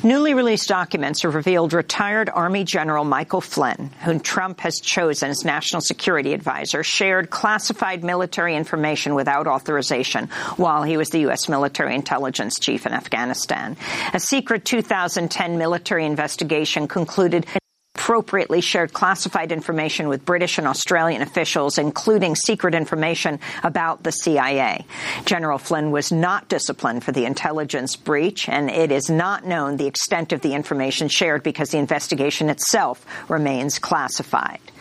Newly released documents have revealed retired Army General Michael Flynn, whom Trump has chosen as national security advisor, shared classified military information without authorization while he was the U.S. military intelligence chief in Afghanistan. A secret 2010 military investigation concluded appropriately shared classified information with British and Australian officials, including secret information about the CIA. General Flynn was not disciplined for the intelligence breach, and it is not known the extent of the information shared because the investigation itself remains classified.